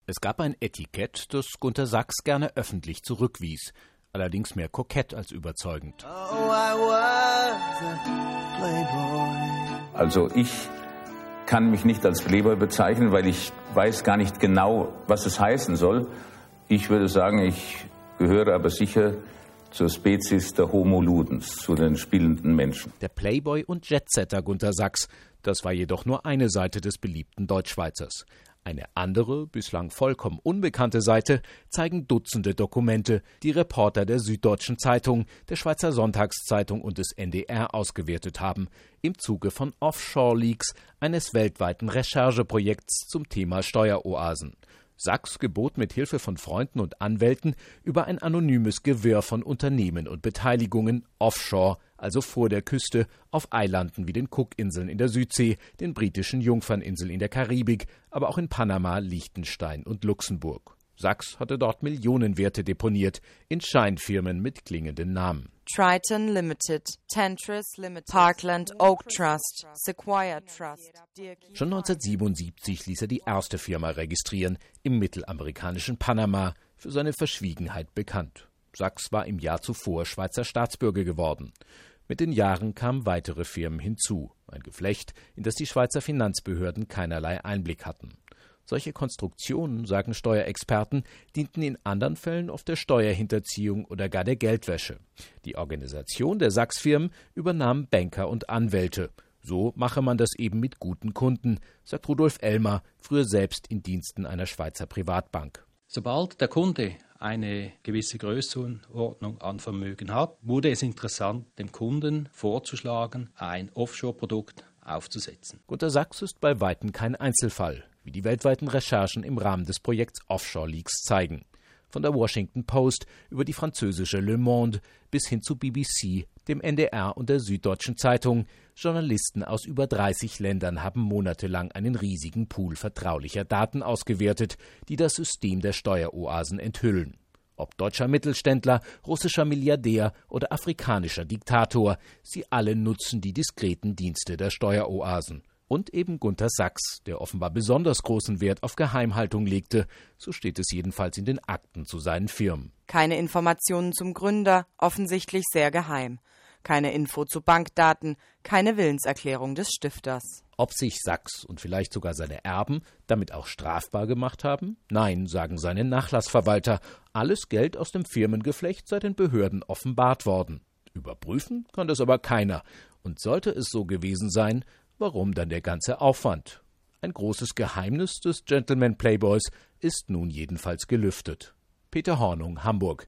Es gab ein Etikett, das Gunter Sachs gerne öffentlich zurückwies, allerdings mehr kokett als überzeugend. Also ich kann mich nicht als Playboy bezeichnen, weil ich weiß gar nicht genau, was es heißen soll. Ich würde sagen, ich gehöre aber sicher zur Spezies der Homo Ludens, zu den spielenden Menschen. Der Playboy und Jetsetter Gunter Sachs, das war jedoch nur eine Seite des beliebten Deutschschweizers. Eine andere, bislang vollkommen unbekannte Seite zeigen Dutzende Dokumente, die Reporter der Süddeutschen Zeitung, der Schweizer Sonntagszeitung und des NDR ausgewertet haben, im Zuge von Offshore-Leaks, eines weltweiten Rechercheprojekts zum Thema Steueroasen. Sachs gebot mit Hilfe von Freunden und Anwälten über ein anonymes Gewirr von Unternehmen und Beteiligungen offshore, also vor der Küste, auf Eilanden wie den Cookinseln in der Südsee, den britischen Jungferninseln in der Karibik, aber auch in Panama, Liechtenstein und Luxemburg. Sachs hatte dort Millionenwerte deponiert, in Scheinfirmen mit klingenden Namen. Triton Limited, Tantris Limited, Parkland Oak Trust, Sequoia Trust. Schon 1977 ließ er die erste Firma registrieren, im mittelamerikanischen Panama, für seine Verschwiegenheit bekannt. Sachs war im Jahr zuvor Schweizer Staatsbürger geworden. Mit den Jahren kamen weitere Firmen hinzu, ein Geflecht, in das die Schweizer Finanzbehörden keinerlei Einblick hatten. Solche Konstruktionen, sagen Steuerexperten, dienten in anderen Fällen oft der Steuerhinterziehung oder gar der Geldwäsche. Die Organisation der Sachs-Firmen übernahm Banker und Anwälte. So mache man das eben mit guten Kunden, sagt Rudolf Elmer, früher selbst in Diensten einer Schweizer Privatbank. Sobald der Kunde eine gewisse Größenordnung an Vermögen hat, wurde es interessant, dem Kunden vorzuschlagen, ein Offshore-Produkt aufzusetzen. Gunter Sachs ist bei weitem kein Einzelfall, wie die weltweiten Recherchen im Rahmen des Projekts Offshore Leaks zeigen. Von der Washington Post über die französische Le Monde bis hin zu BBC, dem NDR und der Süddeutschen Zeitung. Journalisten aus über 30 Ländern haben monatelang einen riesigen Pool vertraulicher Daten ausgewertet, die das System der Steueroasen enthüllen. Ob deutscher Mittelständler, russischer Milliardär oder afrikanischer Diktator, sie alle nutzen die diskreten Dienste der Steueroasen. Und eben Gunter Sachs, der offenbar besonders großen Wert auf Geheimhaltung legte, so steht es jedenfalls in den Akten zu seinen Firmen. Keine Informationen zum Gründer, offensichtlich sehr geheim. Keine Info zu Bankdaten, keine Willenserklärung des Stifters. Ob sich Sachs und vielleicht sogar seine Erben damit auch strafbar gemacht haben? Nein, sagen seine Nachlassverwalter. Alles Geld aus dem Firmengeflecht sei den Behörden offenbart worden. Überprüfen kann das aber keiner. Und sollte es so gewesen sein, warum dann der ganze Aufwand? Ein großes Geheimnis des Gentleman Playboys ist nun jedenfalls gelüftet. Peter Hornung, Hamburg.